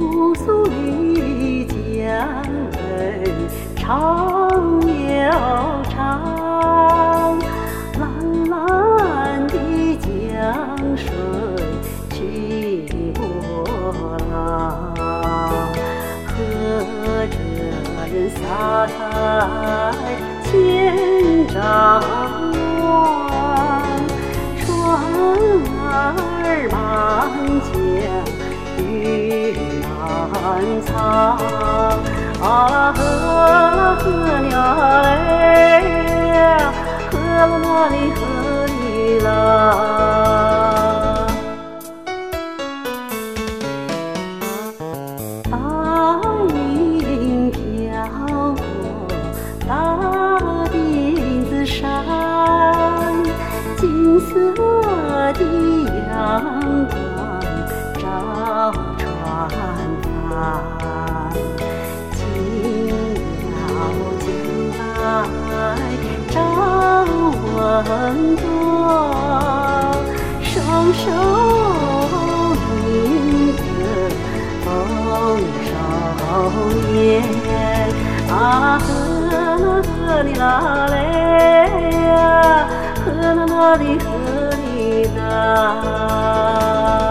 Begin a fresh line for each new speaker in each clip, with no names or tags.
姑苏丽江北长又长，蓝蓝的江水去波浪，和着人撒开千丈光，船儿满江雨满仓，河了嘞，河了那里河里啦。白云飘过大顶子山，金色的阳光照船帆，进了江来照温暖，双手迎着丰收年，河里啦嘞呀，河啦那里河里啦。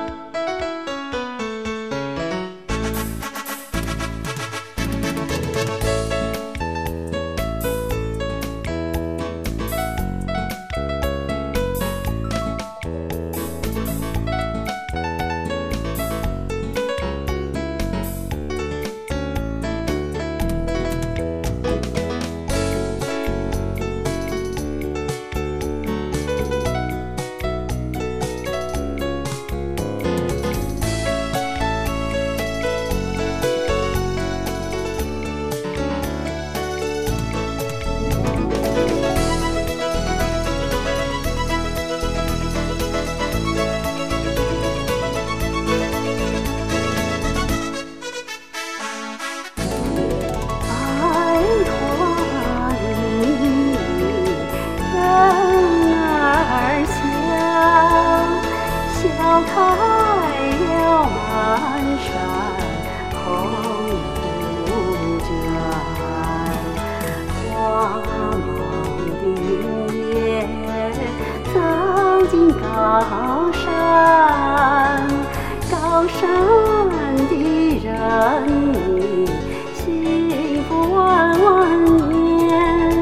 笑开了满山红杜鹃，花梦的月走进高山，高山的人民幸福万万年，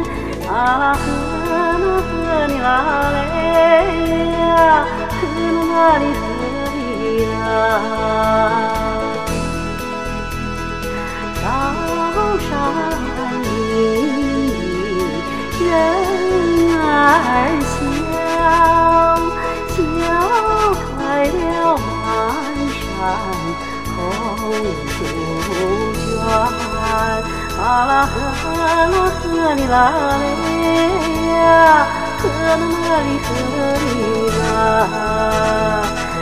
河里啦嘞呀，河啦里河里啦。高山里人儿笑，笑开了满山红杜鹃，河里啦嘞呀，河啦里河里啦。